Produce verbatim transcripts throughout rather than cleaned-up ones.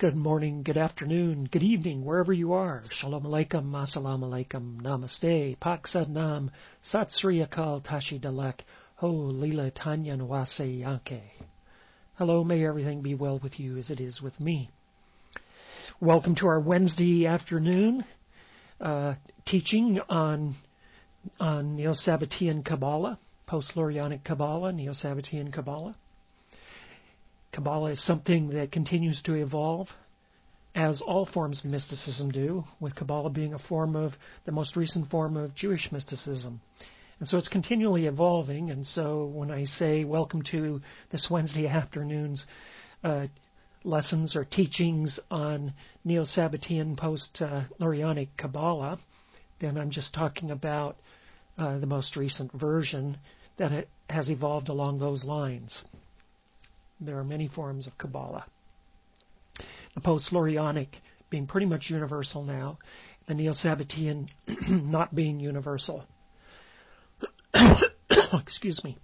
Good morning, good afternoon, good evening, wherever you are. Shalom Aleichem, Assalamu Alaikum, Namaste, Pak Sadnam, Sat Sri Akal Tashi Dalek, Ho Lila Tanya Nwase Yanke. Hello, may everything be well with you as it is with me. Welcome to our Wednesday afternoon uh, teaching on, on Neo-Sabbatean Kabbalah, Post-Lurianic Kabbalah, Neo-Sabbatean Kabbalah. Kabbalah is something that continues to evolve, as all forms of mysticism do, with Kabbalah being a form of, the most recent form of Jewish mysticism. And so it's continually evolving, and so when I say welcome to this Wednesday afternoon's uh, lessons or teachings on Neo-Sabbatean post-Lurianic Kabbalah, then I'm just talking about uh, the most recent version that it has evolved along those lines. There are many forms of Kabbalah. The post-Lurianic being pretty much universal now, the Neo-Sabbatean not being universal. Excuse me.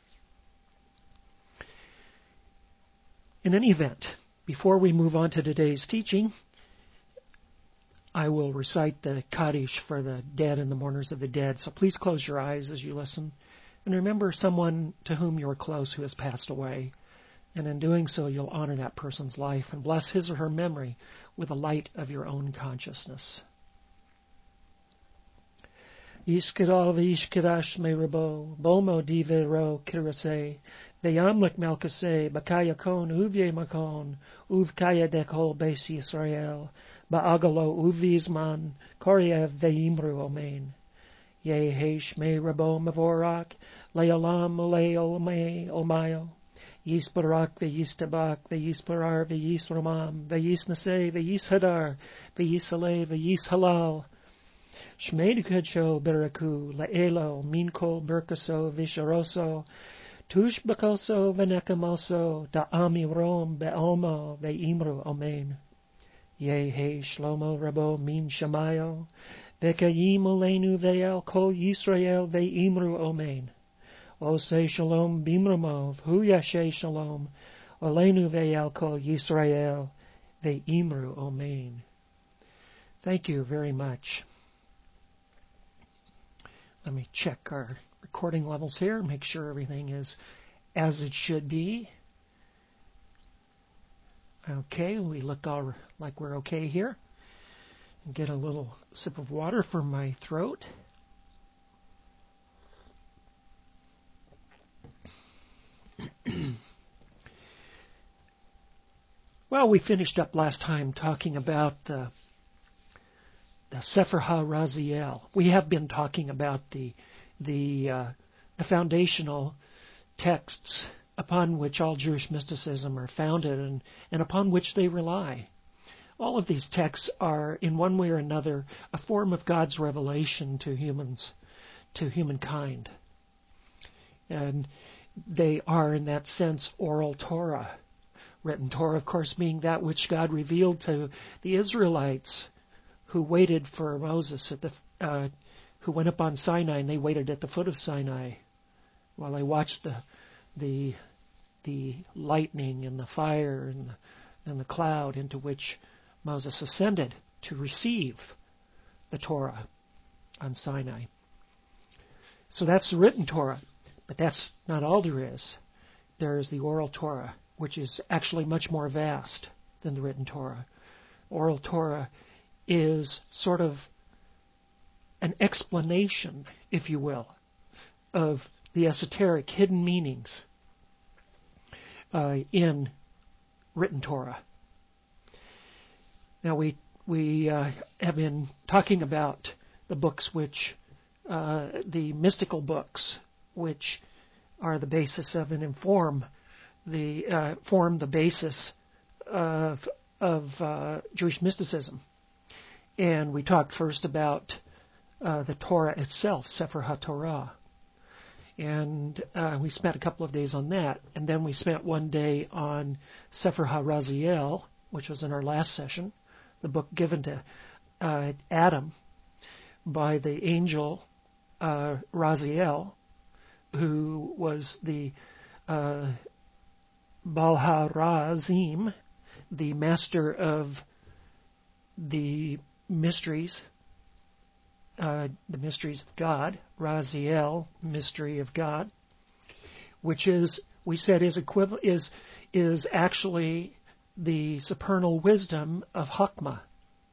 In any event, before we move on to today's teaching, I will recite the Kaddish for the dead and the mourners of the dead. So please close your eyes as you listen, and remember someone to whom you are close who has passed away. And in doing so, you'll honor that person's life and bless his or her memory with the light of your own consciousness. Yishkadal v'yishkadash me'rabo, bolmo divero kirase, ve'yamlik melkase, bakaya kon uvye makon, uvkaya dekol beis Yisrael, ba'agalo uvizman, koriev ve'imru omein. Yehesh me'rabo mavorak, le'olam ule'ol me olmayo. Yisbarak ve'yistabak ve'yisbarar ve'yisramam ve'yisnaseh ve'yishadar ve'yisale ve'yishalal. Shmei dukedsho beraku la'elo minko berkaso visharoso tush bakoso v'nekamoso da'ami rom be'olmo ve'imru omen. Yehe shlomo rabo min shamayo ve'kayim olenu ve'el kol Yisrael ve'imru omen. O say shalom bimramov, hu yashay shalom, olenu ve'al kol Yisrael, ve'imru omein. Thank you very much. Let me check our recording levels here, make sure everything is as it should be. Okay, we look all like we're okay here. Get a little sip of water from my throat. Well, we finished up last time talking about the, the Sefer HaRaziel. We have been talking about the the, uh, the foundational texts upon which all Jewish mysticism are founded and, and upon which they rely. All of these texts are, in one way or another, a form of God's revelation to humans, to humankind. And they are, in that sense, oral Torah. Written Torah, of course, being that which God revealed to the Israelites who waited for Moses, at the, uh, who went up on Sinai, and they waited at the foot of Sinai while they watched the the the lightning and the fire and the, and the cloud into which Moses ascended to receive the Torah on Sinai. So that's the written Torah. But that's not all there is. There is the oral Torah, which is actually much more vast than the written Torah. Oral Torah is sort of an explanation, if you will, of the esoteric hidden meanings uh, in written Torah. Now we we uh, have been talking about the books which, uh, the mystical books, which are the basis of and inform the uh, form the basis of of uh, Jewish mysticism. And we talked first about uh, the Torah itself, Sefer HaTorah, and uh, we spent a couple of days on that, and then we spent one day on Sefer HaRaziel, which was in our last session, the book given to uh, Adam by the angel uh, Raziel, who was the uh, Baal HaRazim, the master of the mysteries, uh, the mysteries of God, Raziel, mystery of God, which is, we said, is equivalent is is actually the supernal wisdom of Chokmah.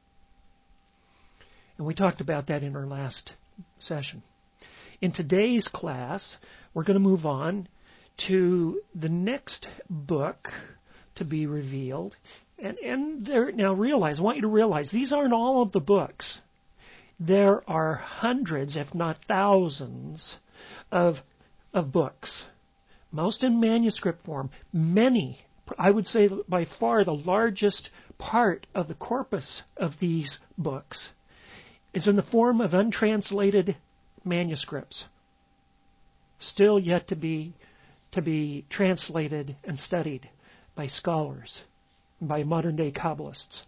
And we talked about that in our last session. In today's class, we're going to move on to the next book to be revealed. And, and there, now realize, I want you to realize, these aren't all of the books. There are hundreds, if not thousands, of, of books. Most in manuscript form. Many, I would say by far the largest part of the corpus of these books is in the form of untranslated manuscripts, still yet to be to be translated and studied by scholars, by modern-day Kabbalists.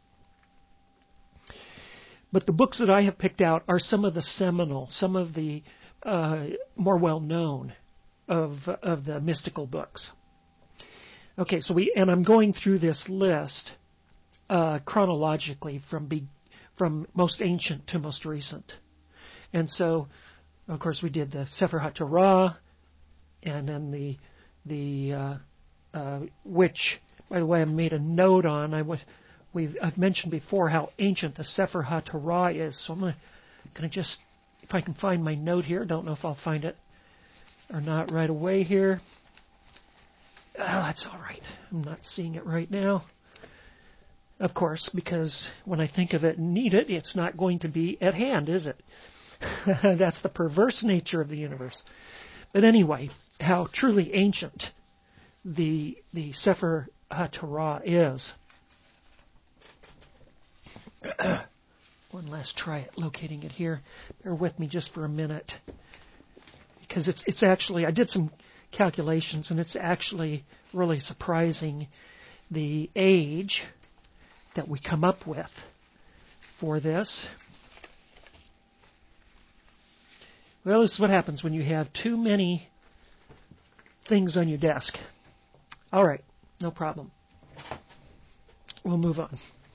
But the books that I have picked out are some of the seminal, some of the uh, more well-known of of the mystical books. Okay, so we and I'm going through this list uh, chronologically from be, from most ancient to most recent, and so. Of course, we did the Sefer HaTorah, and then the the uh, uh, which, by the way, I made a note on. I was, we've I've mentioned before how ancient the Sefer HaTorah is. So I'm gonna, gonna just, if I can find my note here. Don't know if I'll find it or not right away here. Oh, that's all right. I'm not seeing it right now. Of course, because when I think of it and need it, it's not going to be at hand, is it? That's the perverse nature of the universe. But anyway, how truly ancient the the Sefer HaTorah is. One last try at locating it here. Bear with me just for a minute, because it's it's actually, I did some calculations, and it's actually really surprising the age that we come up with for this. Well, this is what happens when you have too many things on your desk. All right, no problem. We'll move on.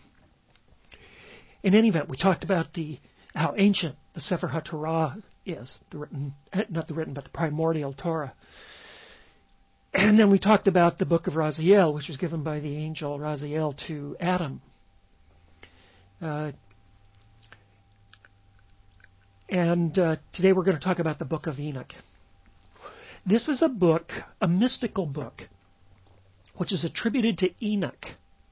In any event, we talked about the how ancient the Sefer HaTorah is, the written, not the written, but the primordial Torah. And then we talked about the book of Raziel, which was given by the angel Raziel to Adam. Uh, And uh, today we're going to talk about the book of Enoch. This is a book, a mystical book, which is attributed to Enoch.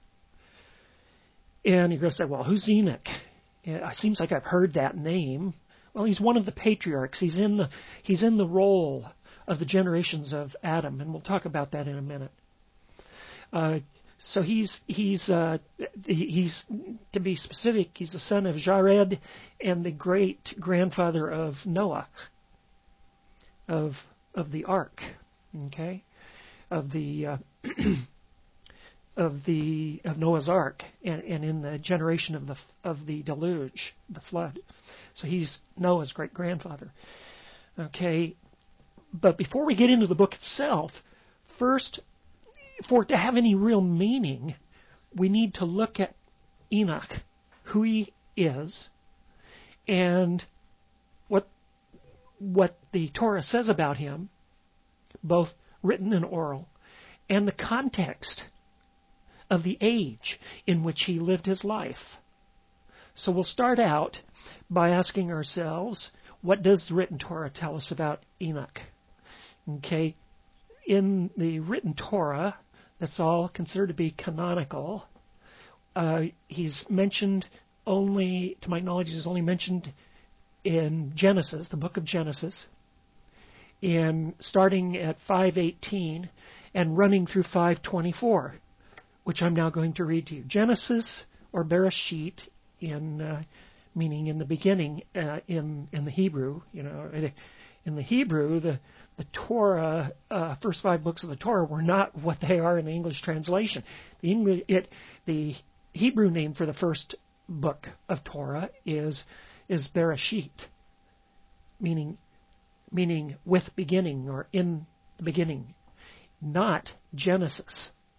And you're going to say, well, who's Enoch? It seems like I've heard that name. Well, he's one of the patriarchs. He's in the he's in the role of the generations of Adam, and we'll talk about that in a minute. Uh, So he's he's uh, he's to be specific. He's the son of Jared and the great grandfather of Noah, of of the ark, okay, of the uh, of the of Noah's ark, and, and in the generation of the of the deluge, the flood. So he's Noah's great grandfather, okay. But before we get into the book itself, first, for it to have any real meaning, we need to look at Enoch, who he is, and what what the Torah says about him, both written and oral, and the context of the age in which he lived his life. So we'll start out by asking ourselves, what does the written Torah tell us about Enoch? Okay, in the written Torah, that's all considered to be canonical. Uh, he's mentioned only, to my knowledge, he's only mentioned in Genesis, the book of Genesis, in starting at five eighteen and running through five twenty-four, which I'm now going to read to you. Genesis, or Bereshit, in uh, meaning in the beginning, uh, in in the Hebrew, you know, in the Hebrew, the the Torah, uh, first five books of the Torah were not what they are in the English translation. The English, it, the Hebrew name for the first book of Torah is is Bereshit, meaning meaning with beginning or in the beginning, not Genesis.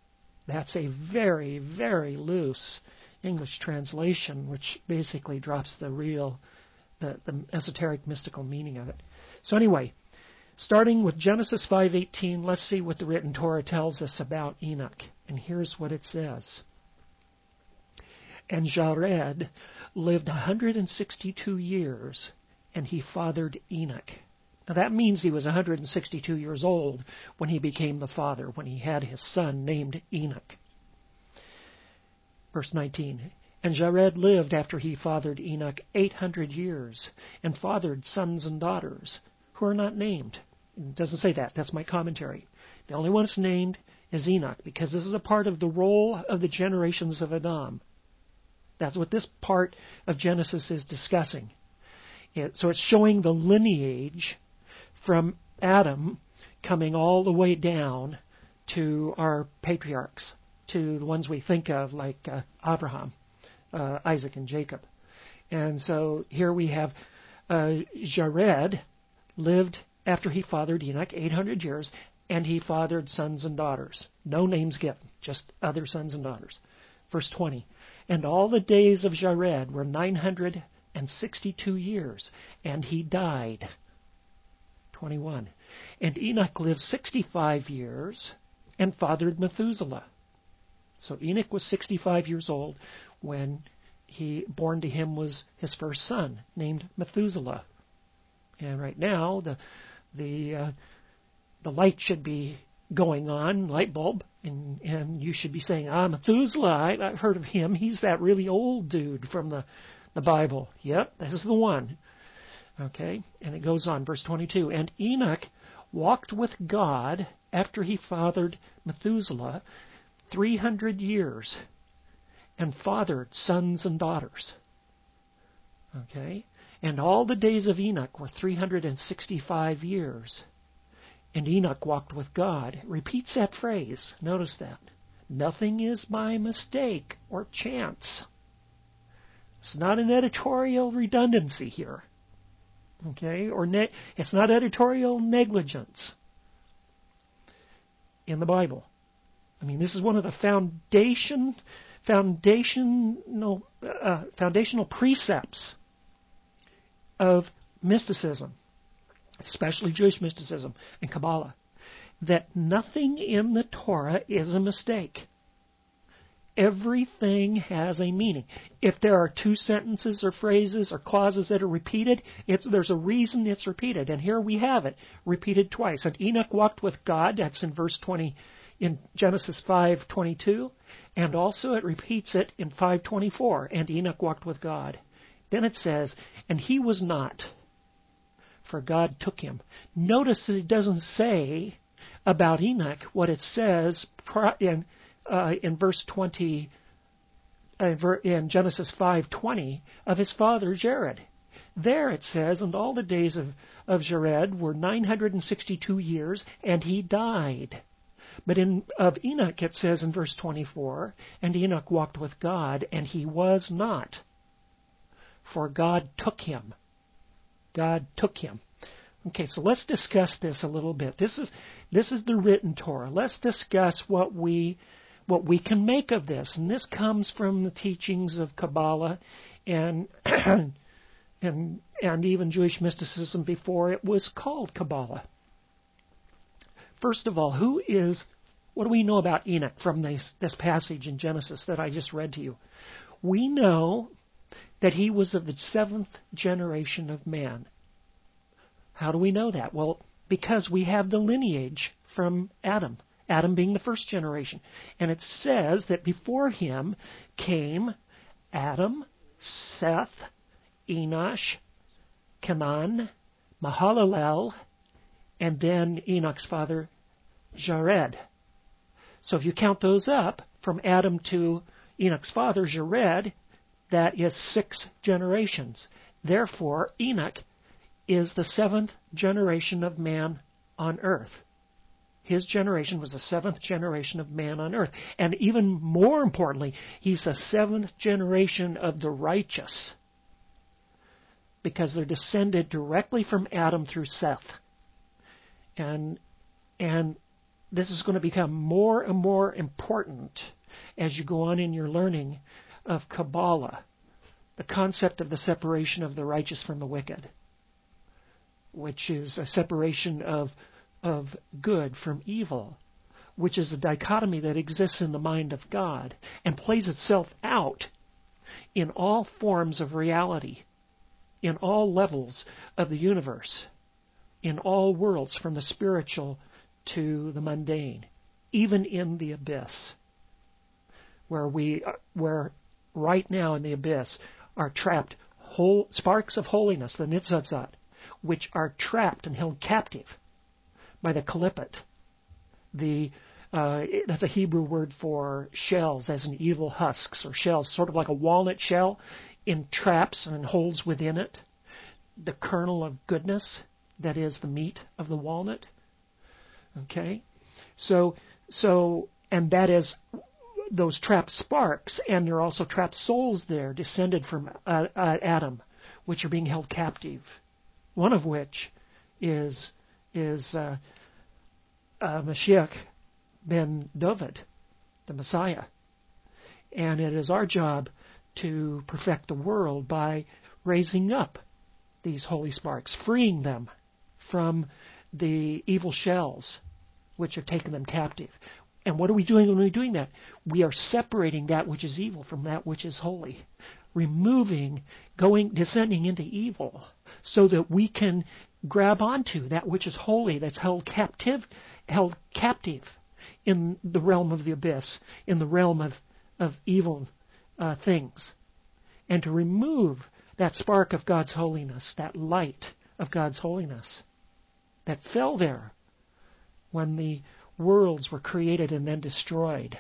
That's a very, very loose English translation, which basically drops the real, the, the esoteric mystical meaning of it. So anyway, starting with Genesis five eighteen, let's see what the written Torah tells us about Enoch. And here's what it says. And Jared lived one hundred sixty-two years, and he fathered Enoch. Now that means he was one hundred sixty-two years old when he became the father, when he had his son named Enoch. Verse nineteen. And Jared lived after he fathered Enoch eight hundred years, and fathered sons and daughters, who are not named. It doesn't say that. That's my commentary. The only one that's named is Enoch, because this is a part of the roll of the generations of Adam. That's what this part of Genesis is discussing. It, so it's showing the lineage from Adam coming all the way down to our patriarchs, to the ones we think of like uh, Abraham, uh, Isaac, and Jacob. And so here we have uh, Jared lived after he fathered Enoch eight hundred years, and he fathered sons and daughters. No names given, just other sons and daughters. Verse twenty. And all the days of Jared were nine hundred sixty-two years, and he died. twenty-one. And Enoch lived sixty-five years and fathered Methuselah. So Enoch was sixty-five years old when he born to him was his first son, named Methuselah. And right now the the uh, the light should be going on, light bulb, and and you should be saying, ah, Methuselah, I, I've heard of him. He's that really old dude from the, the Bible. Yep, this is the one. Okay, and it goes on, verse twenty-two. And Enoch walked with God after he fathered Methuselah three hundred years and fathered sons and daughters. Okay, and all the days of Enoch were three hundred sixty-five years. And Enoch walked with God. It repeats that phrase. Notice that. Nothing is by mistake or chance. It's not an editorial redundancy here. Okay? Or ne- it's not editorial negligence in the Bible. I mean, this is one of the foundation, foundational, uh, foundational precepts of mysticism, especially Jewish mysticism and Kabbalah, that nothing in the Torah is a mistake. Everything has a meaning. If there are two sentences or phrases or clauses that are repeated, it's, there's a reason it's repeated. And here we have it, repeated twice. And Enoch walked with God, that's in verse twenty, in Genesis five twenty-two, and also it repeats it in five twenty-four, and Enoch walked with God. Then it says, and he was not, for God took him. Notice that it doesn't say about Enoch what it says in uh, in verse twenty, uh, in Genesis five twenty of his father Jared. There it says, and all the days of, of Jared were nine hundred sixty-two years, and he died. But in of Enoch it says in verse twenty-four, and Enoch walked with God, and he was not, for God took him. God took him. Okay, so let's discuss this a little bit. This is this is the written Torah. Let's discuss what we what we can make of this. And this comes from the teachings of Kabbalah and and and even Jewish mysticism before it was called Kabbalah. First of all, who is what do we know about Enoch from this, this passage in Genesis that I just read to you? We know that he was of the seventh generation of man. How do we know that? Well, because we have the lineage from Adam, Adam being the first generation. And it says that before him came Adam, Seth, Enosh, Canaan, Mahalalel, and then Enoch's father, Jared. So if you count those up, from Adam to Enoch's father, Jared, that is six generations. Therefore, Enoch is the seventh generation of man on earth. His generation was the seventh generation of man on earth. And even more importantly, he's the seventh generation of the righteous, because they're descended directly from Adam through Seth. And and this is going to become more and more important as you go on in your learning of Kabbalah, the concept of the separation of the righteous from the wicked, which is a separation of, of good from evil, which is a dichotomy that exists in the mind of God and plays itself out in all forms of reality, in all levels of the universe, in all worlds, from the spiritual to the mundane, even in the abyss, where we, where right now in the abyss are trapped whole, sparks of holiness, the Nitzatzat, which are trapped and held captive by the Kalipit. The uh, that's a Hebrew word for shells, as in evil husks or shells, sort of like a walnut shell, entraps and holds within it the kernel of goodness, that is the meat of the walnut. Okay, so so and that is those trapped sparks, and there are also trapped souls there, descended from uh, uh, Adam, which are being held captive. One of which is is uh, uh, Mashiach ben David, the Messiah, and it is our job to perfect the world by raising up these holy sparks, freeing them from the evil shells which have taken them captive. And what are we doing when we're doing that? We are separating that which is evil from that which is holy, removing, going, descending into evil, so that we can grab onto that which is holy, that's held captive, held captive in the realm of the abyss, in the realm of of evil uh, things, and to remove that spark of God's holiness, that light of God's holiness that fell there when the worlds were created and then destroyed,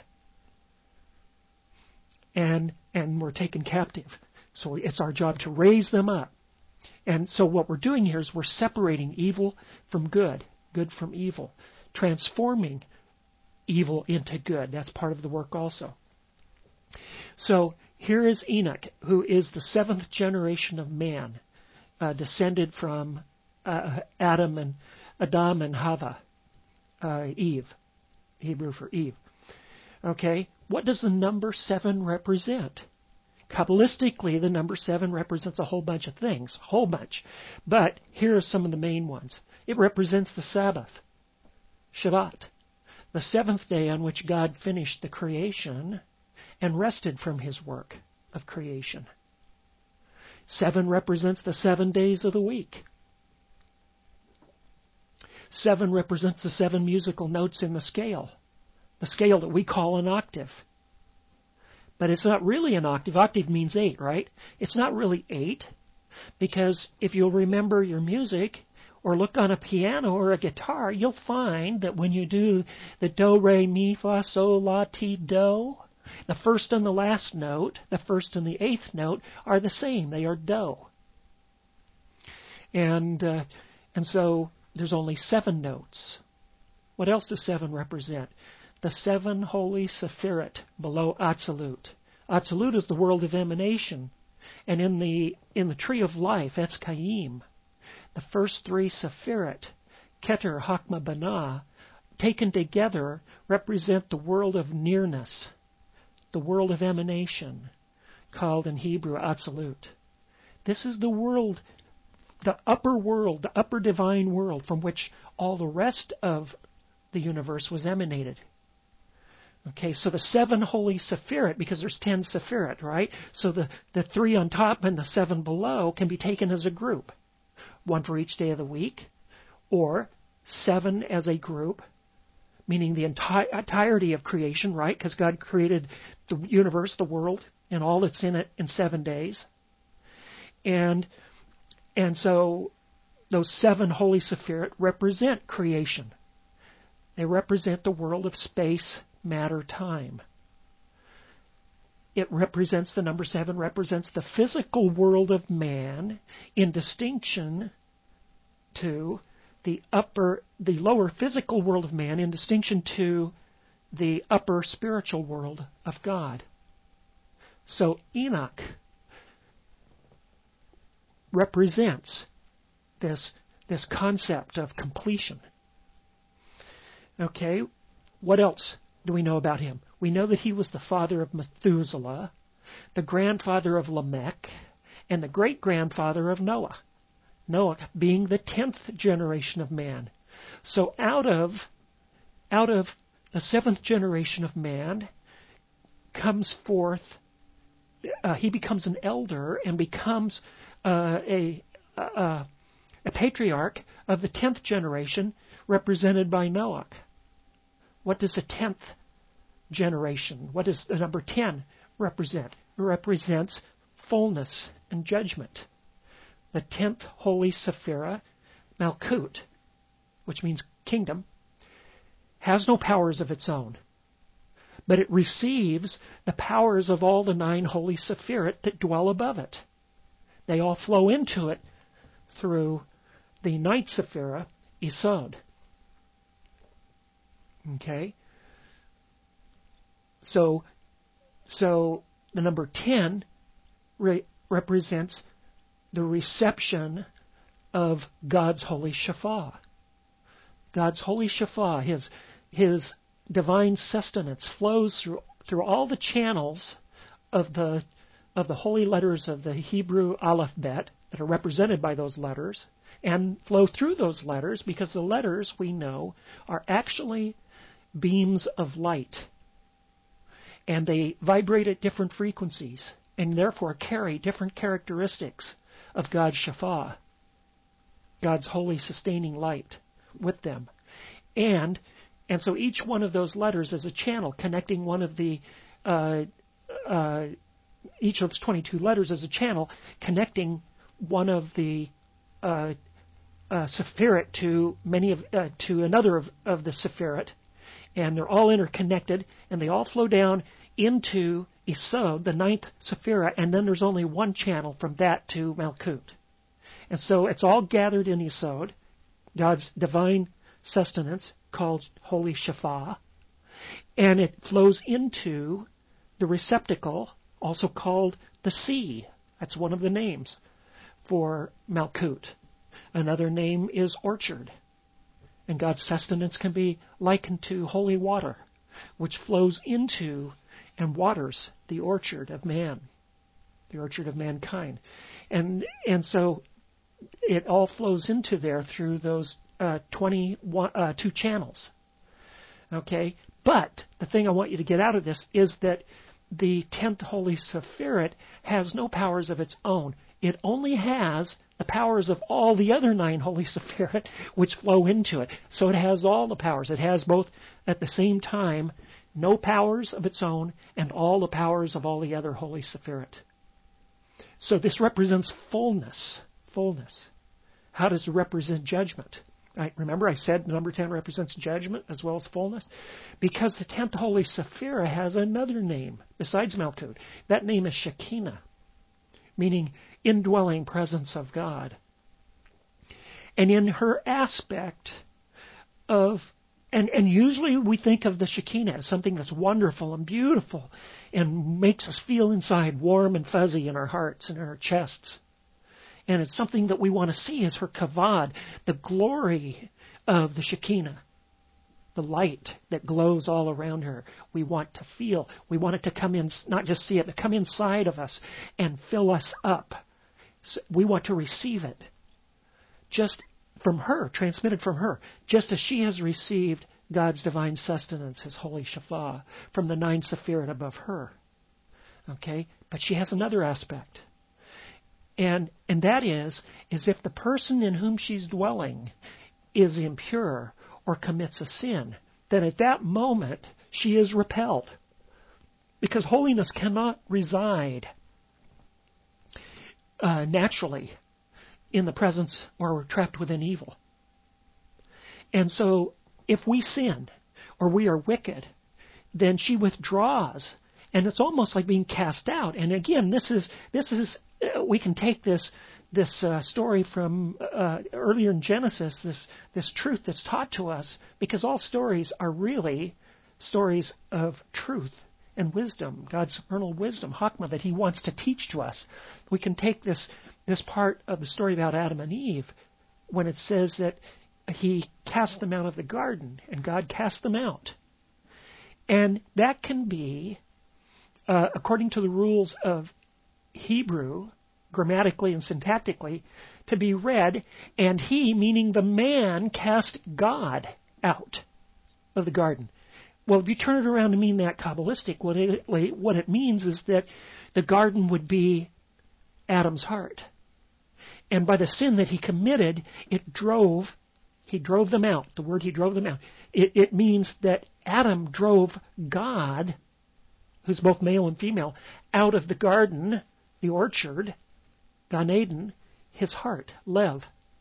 and and were taken captive. So it's our job to raise them up. And so what we're doing here is we're separating evil from good, good from evil, transforming evil into good. That's part of the work also. So here is Enoch, who is the seventh generation of man, uh, descended from uh, Adam and Adam and Hava, uh, Eve, Hebrew for Eve. Okay, what does the number seven represent? Kabbalistically, the number seven represents a whole bunch of things, a whole bunch. But here are some of the main ones. It represents the Sabbath, Shabbat, the seventh day on which God finished the creation and rested from his work of creation. Seven represents the seven days of the week. Seven represents the seven musical notes in the scale, the scale that we call an octave. But it's not really an octave. Octave means eight, right? It's not really eight, because if you'll remember your music or look on a piano or a guitar, you'll find that when you do the do, re, mi, fa, sol, la, ti, do, the first and the last note, the first and the eighth note, are the same. They are do. And uh, and so there's only seven notes. What else does seven represent? The seven holy Sephirot below Atzilut. Atzilut is the world of emanation. And in the in the tree of life, that's Kayim. The first three Sephirot, Keter, Hakma, Banah, taken together, represent the world of nearness, the world of emanation, called in Hebrew Atzilut. This is the world, the upper world, the upper divine world from which all the rest of the universe was emanated. Okay, so the seven holy Sephirot, because there's ten Sephirot, right? So the, the three on top and the seven below can be taken as a group. One for each day of the week, or seven as a group, meaning the enti- entirety of creation, right? Because God created the universe, the world, and all that's in it in seven days. And and so those seven holy Sephirot represent creation. They represent the world of space, matter, time. It represents, the number seven represents the physical world of man in distinction to the upper, the lower physical world of man in distinction to the upper spiritual world of God. So Enoch represents this, this concept of completion. Okay, What else do we know about him? We know that he was the father of Methuselah, the grandfather of Lamech, and the great-grandfather of Noah. Noah being the tenth generation of man. So out of, out of the seventh generation of man comes forth, uh, he becomes an elder and becomes uh, a, a, a patriarch of the tenth generation represented by Noah. What does the tenth generation, what does the number ten represent? It represents fullness and judgment. The tenth holy Sephirah, Malkut, which means kingdom, has no powers of its own, but it receives the powers of all the nine holy Sephirat that dwell above it. They all flow into it through the ninth Sephirah, Isod. Okay? So, so the number ten re- represents the reception of God's holy Shapha. God's holy Shapha, his, his divine sustenance, flows through, through all the channels of the, of the holy letters of the Hebrew alphabet that are represented by those letters, and flow through those letters because the letters, we know, are actually beams of light. And they vibrate at different frequencies and therefore carry different characteristics of God's Shapha, God's holy sustaining light with them. And and so each one of those letters is a channel connecting one of the, uh, uh, each of those twenty-two letters is a channel connecting one of the uh, uh, Sephirat to many of uh, to another of, of the Sephirat. And they're all interconnected, and they all flow down into Isod, the ninth Sephirah, and then there's only one channel from that to Malkut. And so it's all gathered in Isod, God's divine sustenance, called Holy Shapha, and it flows into the receptacle, also called the sea. That's one of the names for Malkut. Another name is orchard. And God's sustenance can be likened to holy water, which flows into and waters the orchard of man, the orchard of mankind. And and so it all flows into there through those uh, twenty-one, uh, two channels. Okay? But the thing I want you to get out of this is that the tenth Holy Sephirat has no powers of its own. It only has the powers of all the other nine Holy Sephirat which flow into it. So it has all the powers. It has both at the same time no powers of its own and all the powers of all the other Holy Sephirat. So this represents fullness. Fullness. How does it represent judgment? I, remember I said number ten represents judgment as well as fullness? Because the tenth Holy Sephirah has another name besides Malkut. That name is Shekinah, meaning indwelling presence of God. And in her aspect of, and, and usually we think of the Shekinah as something that's wonderful and beautiful and makes us feel inside warm and fuzzy in our hearts and in our chests. And it's something that we want to see as her kavod, the glory of the Shekinah, the light that glows all around her. We want to feel, we want it to come in, not just see it, but come inside of us and fill us up. So we want to receive it just from her, transmitted from her, just as she has received God's divine sustenance, His holy Shapha, from the nine Sephirat above her. Okay? But she has another aspect. And and that is, is if the person in whom she's dwelling is impure or commits a sin, then at that moment she is repelled. Because holiness cannot reside uh, naturally in the presence or trapped within evil. And so if we sin or we are wicked, then she withdraws. And it's almost like being cast out. And again, this is this is we can take this this uh, story from uh, earlier in Genesis, this this truth that's taught to us, because all stories are really stories of truth and wisdom, God's eternal wisdom, Chokmah, that He wants to teach to us. We can take this this part of the story about Adam and Eve when it says that He cast them out of the garden, and God cast them out. And that can be, uh, according to the rules of Hebrew, grammatically and syntactically, to be read, and he, meaning the man, cast God out of the garden. Well, if you turn it around to mean that Kabbalistic, what it, what it means is that the garden would be Adam's heart. And by the sin that he committed, it drove, he drove them out. The word he drove them out. It, it means that Adam drove God, who's both male and female, out of the garden, the orchard, Gan Eden, his heart, Lev.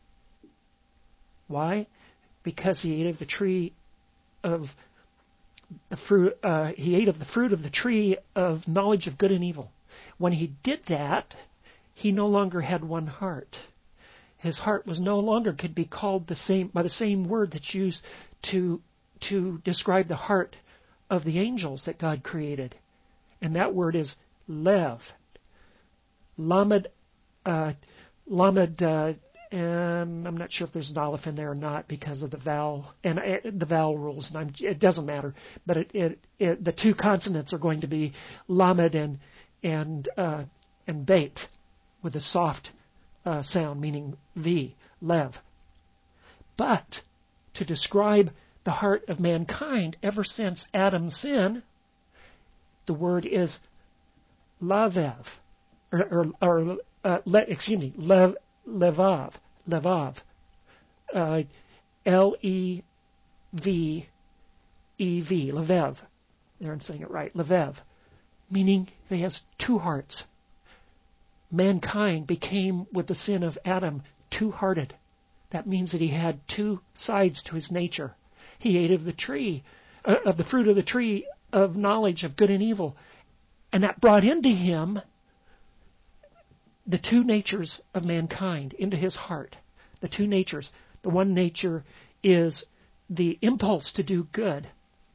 Why? Because he ate of the tree of the fruit. Uh, he ate of the fruit of the tree of knowledge of good and evil. When he did that, he no longer had one heart. His heart was no longer could be called the same by the same word that's used to to describe the heart of the angels that God created, and that word is Lev. Lamed, uh, Lamed. Uh, Um, I'm not sure if there's an aleph in there or not because of the vowel and uh, the vowel rules. And I'm, it doesn't matter, but it, it, it, the two consonants are going to be lamed and and uh, and bait with a soft uh, sound, meaning v, lev. But to describe the heart of mankind ever since Adam's sin, the word is lavev, or, or, or uh, le, excuse me, lev. Levav, Levav, uh, L E V E V, Levev. There I'm saying it right, Levev, meaning he has two hearts. Mankind became, with the sin of Adam, two-hearted. That means that he had two sides to his nature. He ate of the tree, uh, of the fruit of the tree of knowledge of good and evil, and that brought into him the two natures of mankind into his heart. The two natures. The one nature is the impulse to do good.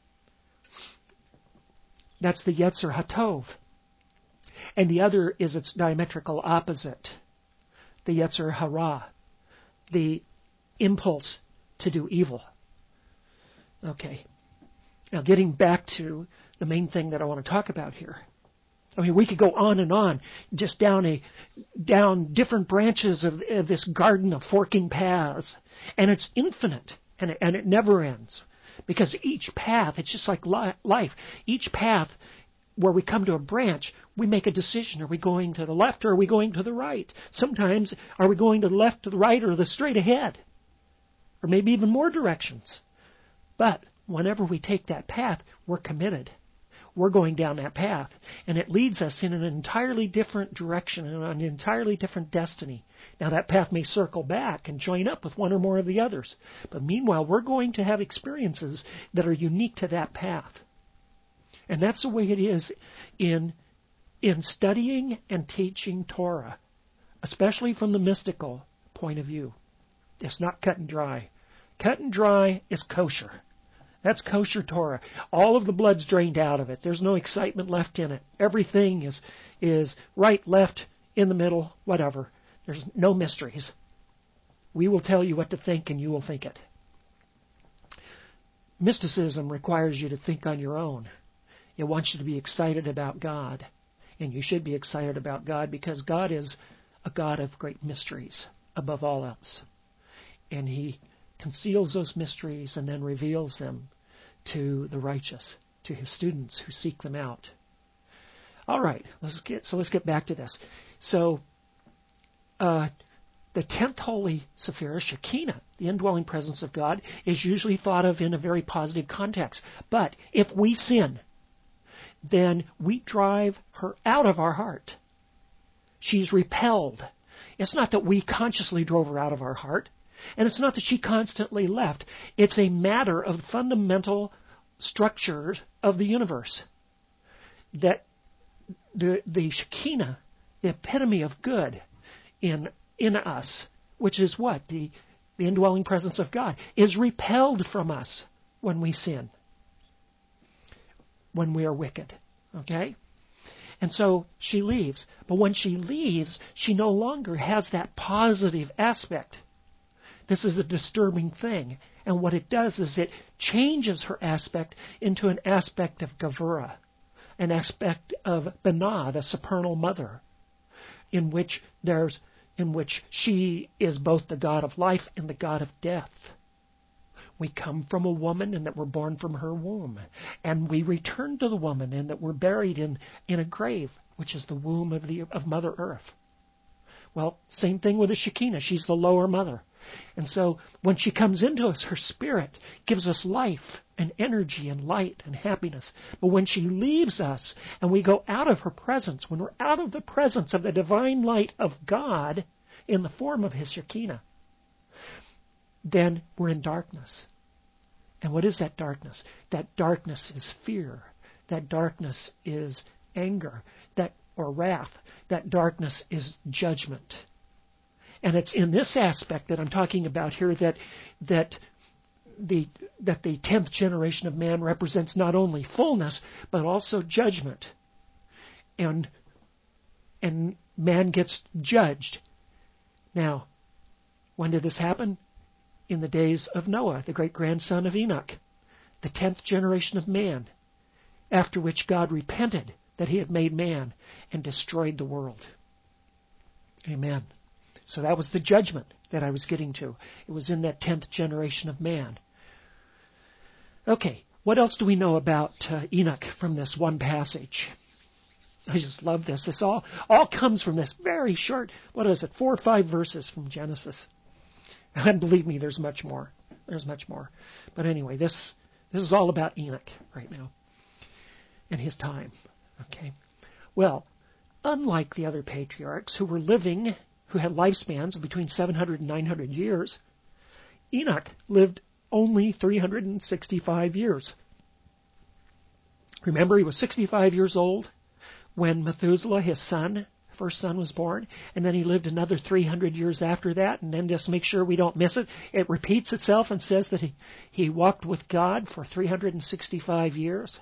That's the Yetzer HaTov. And the other is its diametrical opposite, the Yetzer Hara, the impulse to do evil. Okay. Now getting back to the main thing that I want to talk about here. I mean, we could go on and on, just down a down different branches of, of this garden of forking paths, and it's infinite, and it, and it never ends, because each path, it's just like li- life. Each path, where we come to a branch, we make a decision: are we going to the left or are we going to the right? Sometimes, are we going to the left, to the right, or the straight ahead, or maybe even more directions? But whenever we take that path, we're committed. We're going down that path, and it leads us in an entirely different direction and an entirely different destiny. Now, that path may circle back and join up with one or more of the others, but meanwhile, we're going to have experiences that are unique to that path. And that's the way it is in, in studying and teaching Torah, especially from the mystical point of view. It's not cut and dry. Cut and dry is kosher. That's kosher Torah. All of the blood's drained out of it. There's no excitement left in it. Everything is is right, left, in the middle, whatever. There's no mysteries. We will tell you what to think, and you will think it. Mysticism requires you to think on your own. It wants you to be excited about God. And you should be excited about God because God is a God of great mysteries above all else. And He conceals those mysteries and then reveals them to the righteous, to His students who seek them out. All right, let's get so let's get back to this. So, uh, the tenth holy Sephirah, Shekinah, the indwelling presence of God, is usually thought of in a very positive context. But if we sin, then we drive her out of our heart. She's repelled. It's not that we consciously drove her out of our heart. And it's not that she constantly left. It's a matter of fundamental structures of the universe. That the, the Shekinah, the epitome of good in in us, which is what? The, the indwelling presence of God, is repelled from us when we sin, when we are wicked. Okay? And so she leaves. But when she leaves, she no longer has that positive aspect This is a disturbing thing. And what it does is it changes her aspect into an aspect of Gevurah, an aspect of Binah, the supernal mother, in which there's in which she is both the God of life and the God of death. We come from a woman and that we're born from her womb. And we return to the woman and that we're buried in, in a grave, which is the womb of the of Mother Earth. Well, same thing with the Shekinah. She's the lower mother. And so when she comes into us, her spirit gives us life and energy and light and happiness. But when she leaves us and we go out of her presence, when we're out of the presence of the divine light of God in the form of His Shekinah, then we're in darkness. And what is that darkness? That darkness is fear. That darkness is anger, that or wrath. That darkness is judgment. And it's in this aspect that I'm talking about here that that the that the tenth generation of man represents not only fullness but also judgment. And and man gets judged. Now, when did this happen? In the days of Noah, the great-grandson of Enoch, the tenth generation of man, after which God repented that He had made man and destroyed the world. Amen. So that was the judgment that I was getting to. It was in that tenth generation of man. Okay, what else do we know about uh, Enoch from this one passage? I just love this. This all, all comes from this very short, what is it, four or five verses from Genesis. And believe me, there's much more. There's much more. But anyway, this this is all about Enoch right now and his time. Okay. Well, unlike the other patriarchs who were living, who had lifespans of between seven hundred and nine hundred years, Enoch lived only three hundred sixty-five years. Remember, he was sixty-five years old when Methuselah, his son, first son, was born, and then he lived another three hundred years after that, and then just make sure we don't miss it. It repeats itself and says that he, he walked with God for three hundred sixty-five years.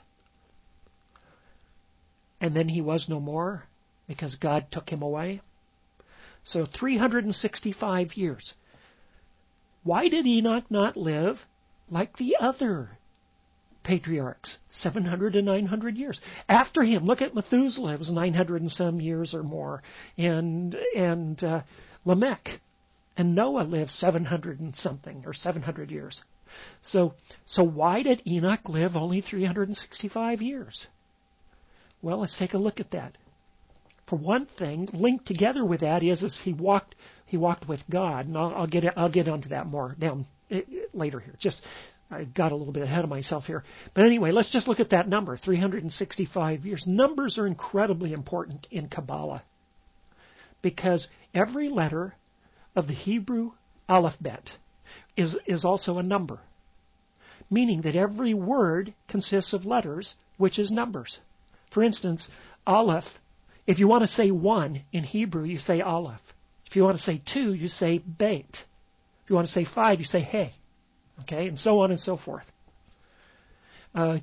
And then he was no more because God took him away. So three hundred sixty-five years. Why did Enoch not live like the other patriarchs, seven hundred to nine hundred years? After him, look at Methuselah, it was nine hundred and some years or more. And and uh, Lamech and Noah lived seven hundred and something, or seven hundred years. So, so why did Enoch live only three hundred sixty-five years? Well, let's take a look at that. For one thing, linked together with that is, is he walked he walked with God, and I'll, I'll get I'll get onto that more down uh, later here. Just I got a little bit ahead of myself here, but anyway, let's just look at that number, three hundred sixty-five years. Numbers are incredibly important in Kabbalah because every letter of the Hebrew alphabet is is also a number, meaning that every word consists of letters, which is numbers. For instance, Aleph. If you want to say one in Hebrew, you say Aleph. If you want to say two, you say Beit. If you want to say five, you say Hey. Okay, and so on and so forth. Uh,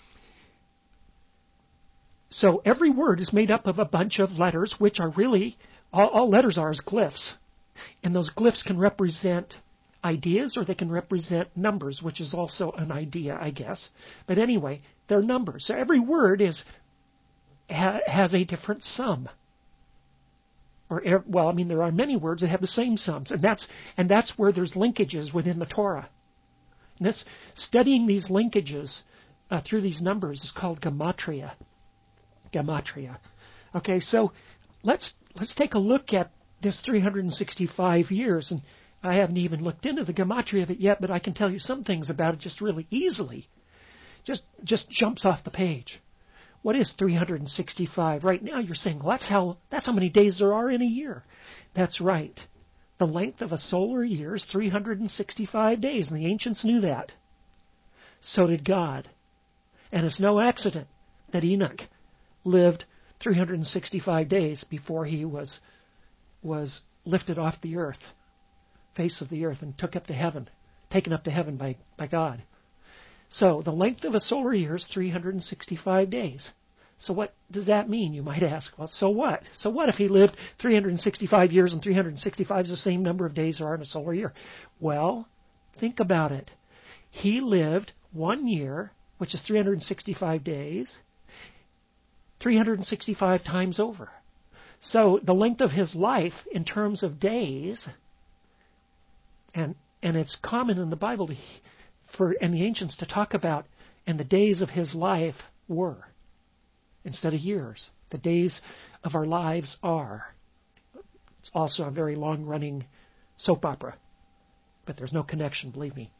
so every word is made up of a bunch of letters, which are really, all, all letters are is glyphs. And those glyphs can represent ideas or they can represent numbers, which is also an idea, I guess. But anyway, they're numbers. So every word is ha, has a different sum. Or, well, I mean, there are many words that have the same sums, and that's and that's where there's linkages within the Torah. And this, studying these linkages uh, through these numbers is called gematria. Gematria. Okay, so let's let's take a look at this three hundred sixty-five years, and I haven't even looked into the gematria of it yet, but I can tell you some things about it just really easily. Just just jumps off the page. What is three hundred sixty-five? Right now you're saying, well, that's how that's how many days there are in a year. That's right. The length of a solar year is three hundred sixty-five days, and the ancients knew that. So did God. And it's no accident that Enoch lived three hundred sixty-five days before he was was lifted off the earth, face of the earth, and took up to heaven, taken up to heaven by, by God. So the length of a solar year is three hundred sixty-five days. So what does that mean, you might ask? Well, so what? So what if he lived three hundred sixty-five years and three hundred sixty-five is the same number of days there are in a solar year? Well, think about it. He lived one year, which is three hundred sixty-five days, three hundred sixty-five times over. So the length of his life in terms of days, and and it's common in the Bible to, for and the ancients to talk about, and the days of his life were, instead of years. The days of our lives are. It's also a very long-running soap opera, but there's no connection, believe me.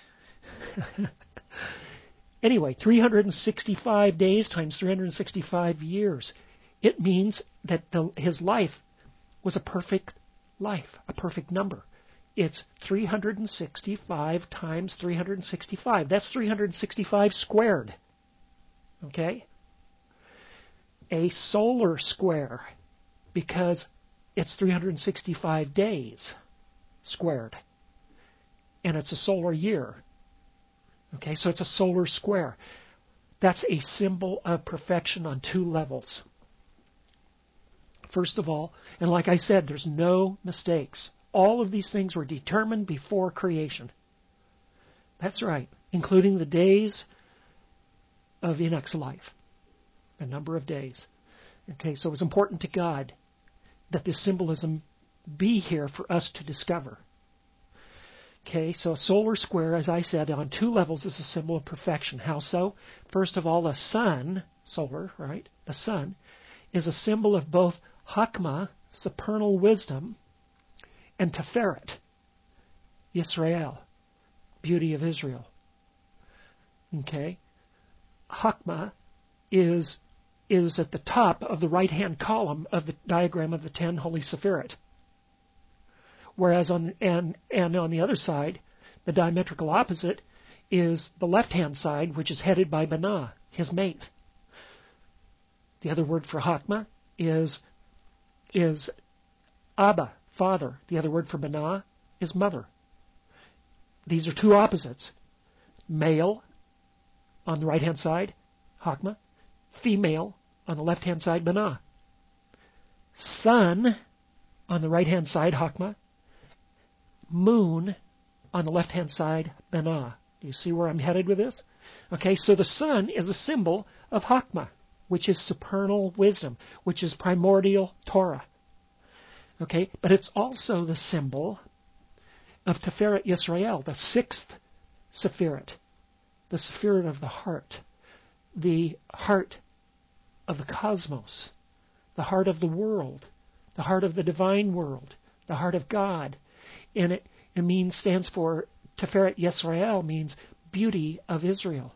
Anyway, three hundred sixty-five days times three hundred sixty-five years. It means that the, his life was a perfect life, a perfect number. It's three hundred sixty-five times three hundred sixty-five. That's three hundred sixty-five squared. Okay? A solar square, because it's three hundred sixty-five days squared. And it's a solar year. Okay, so it's a solar square. That's a symbol of perfection on two levels. First of all, and like I said, there's no mistakes. All of these things were determined before creation. That's right, including the days of Enoch's life, the number of days. Okay, so it was important to God that this symbolism be here for us to discover. Okay, so a solar square, as I said, on two levels is a symbol of perfection. How so? First of all, the sun, solar, right? The sun, is a symbol of both Hakma, supernal wisdom, and Tiferet, Yisrael, beauty of Israel. Okay? Hakma is, is at the top of the right-hand column of the diagram of the ten holy Sephirot. Whereas on and and on the other side, the diametrical opposite is the left-hand side, which is headed by Binah, his mate. The other word for Hakma is is Abba, father. The other word for Binah is mother. These are two opposites. Male on the right-hand side, Hakma. Female on the left-hand side, Binah. Sun on the right-hand side, Hakma. Moon on the left-hand side, Binah. Do you see where I'm headed with this? Okay, so the sun is a symbol of Hakma, which is supernal wisdom, which is primordial Torah. Okay, but it's also the symbol of Tiferet Yisrael, the sixth Sephirot, the Sephirot of the heart, the heart of the cosmos, the heart of the world, the heart of the divine world, the heart of God. And it, it means, stands for, Tiferet Yisrael means beauty of Israel.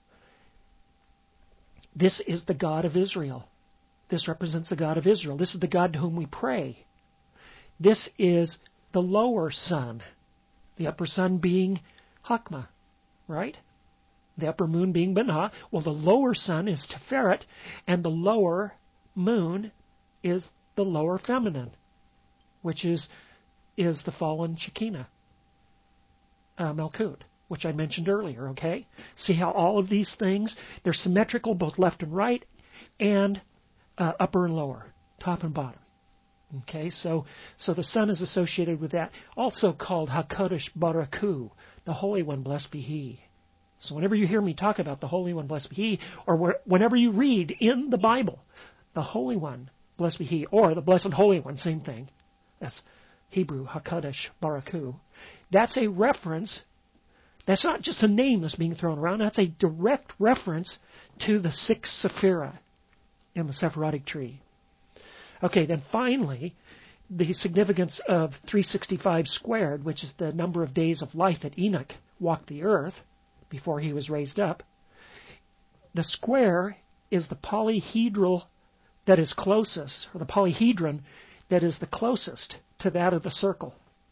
This is the God of Israel. This represents the God of Israel. This is the God to whom we pray. This is the lower sun. The upper sun being Hakma, right? The upper moon being Binah. Well, the lower sun is Tiferet, and the lower moon is the lower feminine, which is is the fallen Shekinah, uh, Malkut, which I mentioned earlier, okay? See how all of these things, they're symmetrical both left and right, and uh, upper and lower, top and bottom. Okay, so so the sun is associated with that, also called HaKodesh Baraku, the Holy One, blessed be He. So whenever you hear me talk about the Holy One, blessed be He, or where, whenever you read in the Bible, the Holy One, blessed be He, or the Blessed Holy One, same thing. That's Hebrew, HaKodesh Baraku. That's a reference. That's not just a name that's being thrown around. That's a direct reference to the six Sephirah in the Sephirotic tree. Okay, then finally, the significance of three hundred sixty-five squared, which is the number of days of life that Enoch walked the earth before he was raised up. The square is the polyhedral that is closest, or the polyhedron that is the closest to that of the circle.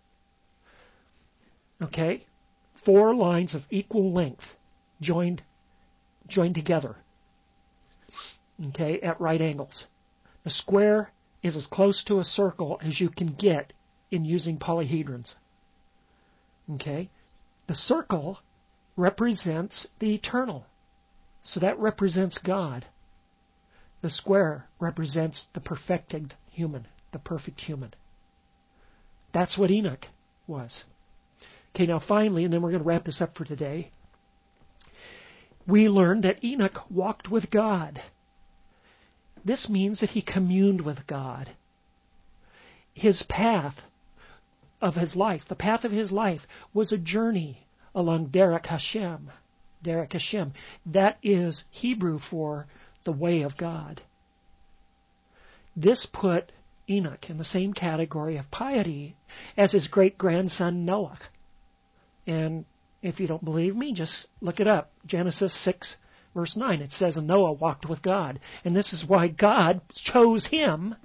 Okay? Four lines of equal length joined joined together. Okay, at right angles. The square is as close to a circle as you can get in using polyhedrons. Okay? The circle represents the eternal. So that represents God. The square represents the perfected human, the perfect human. That's what Enoch was. Okay, now finally, and then we're going to wrap this up for today, we learned that Enoch walked with God. This means that he communed with God. His path of his life, the path of his life, was a journey along Derek Hashem. Derek Hashem. That is Hebrew for the way of God. This put Enoch in the same category of piety as his great-grandson Noah. And if you don't believe me, just look it up. Genesis six, verse nine. It says, and Noah walked with God. And this is why God chose him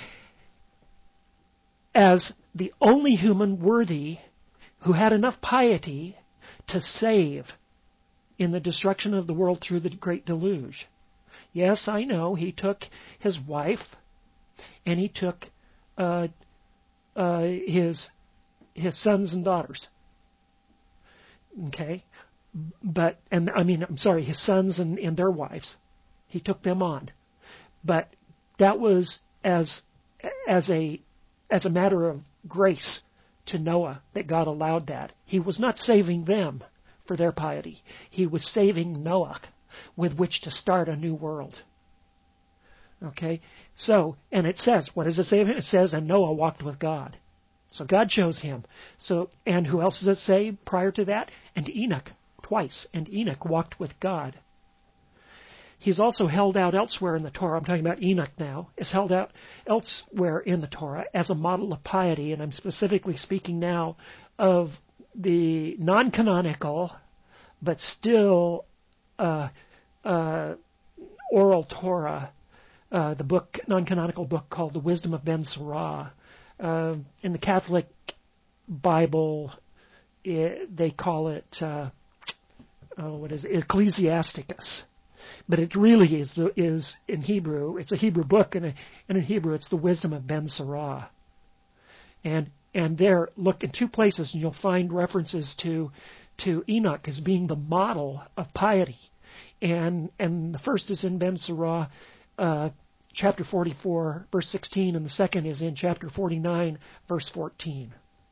as the only human worthy who had enough piety to save in the destruction of the world through the great deluge. Yes, I know, he took his wife and he took uh, uh, his his sons and daughters. Okay? But, and I mean, I'm sorry, his sons and, and their wives. He took them on. But that was as as a as a matter of grace to Noah that God allowed that. He was not saving them for their piety. He was saving Noah with which to start a new world. Okay? So, and it says, what does it say? It says, and Noah walked with God. So God chose him. So, and who else does it say prior to that? And Enoch, twice. And Enoch walked with God. He's also held out elsewhere in the Torah. I'm talking about Enoch now. Is held out elsewhere in the Torah as a model of piety. And I'm specifically speaking now of the non-canonical, but still uh, uh, oral Torah, uh, the book, non-canonical book called The Wisdom of Ben Sirah. Uh, in the Catholic Bible, it, they call it, uh, oh, what is it? Ecclesiasticus. But it really is is in Hebrew. It's a Hebrew book, and, a, and in Hebrew it's the Wisdom of Ben Sirah. And and there, look in two places, and you'll find references to to Enoch as being the model of piety. And and the first is in Ben Sirah, uh, chapter forty-four, verse sixteen, and the second is in chapter forty-nine, verse fourteen.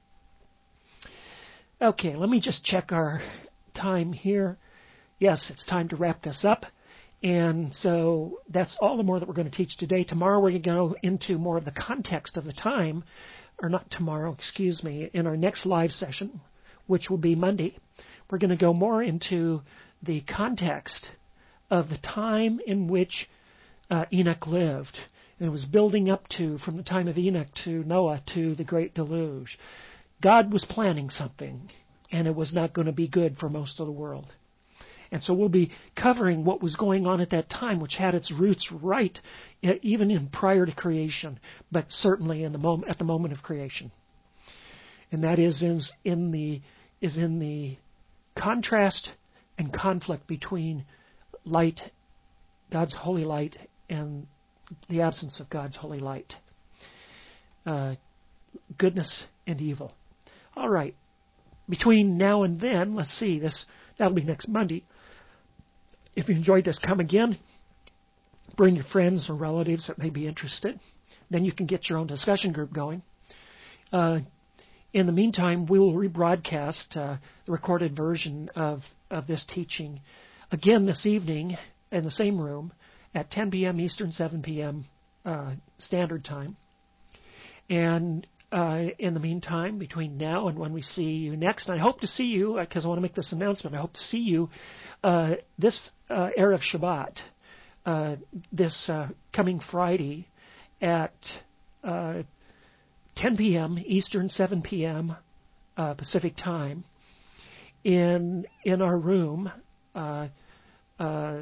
Okay, let me just check our time here. Yes, it's time to wrap this up. And so that's all the more that we're going to teach today. Tomorrow we're going to go into more of the context of the time, or not tomorrow, excuse me, in our next live session, which will be Monday. We're going to go more into the context of the time in which uh, Enoch lived. And it was building up to, from the time of Enoch to Noah to the great deluge. God was planning something, and it was not going to be good for most of the world. And so we'll be covering what was going on at that time, which had its roots right even in prior to creation, but certainly in the moment at the moment of creation. And that is in, in the is in the contrast and conflict between light, God's holy light, and the absence of God's holy light. Uh, goodness and evil. All right. Between now and then, let's see, this that'll be next Monday. If you enjoyed this, come again. Bring your friends or relatives that may be interested. Then you can get your own discussion group going. Uh, in the meantime, we will rebroadcast uh, the recorded version of, of this teaching again this evening in the same room at ten p.m. Eastern, seven p.m. Uh, Standard Time. And Uh, in the meantime, between now and when we see you next, and I hope to see you, because I want to make this announcement, I hope to see you uh, this uh, Erev Shabbat, uh, this uh, coming Friday at uh, ten p.m. Eastern, seven p.m. Uh, Pacific Time, in in our room, uh, uh,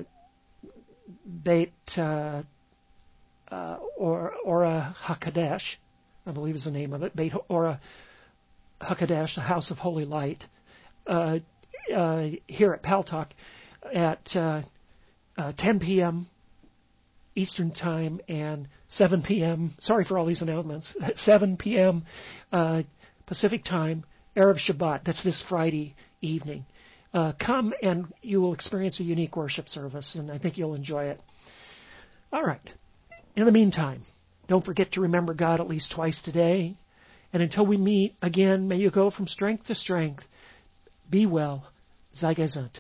Beit uh, uh, or Ora HaKadosh, I believe is the name of it, Beit Ora HaKadosh, the House of Holy Light, uh, uh, here at Paltalk at uh, uh, ten p.m. Eastern Time and seven p.m. Sorry for all these announcements. seven p.m. Uh, Pacific Time, Erev Shabbat. That's this Friday evening. Uh, come and you will experience a unique worship service, and I think you'll enjoy it. All right. In the meantime, don't forget to remember God at least twice today. And until we meet again, may you go from strength to strength. Be well. Sei gesund.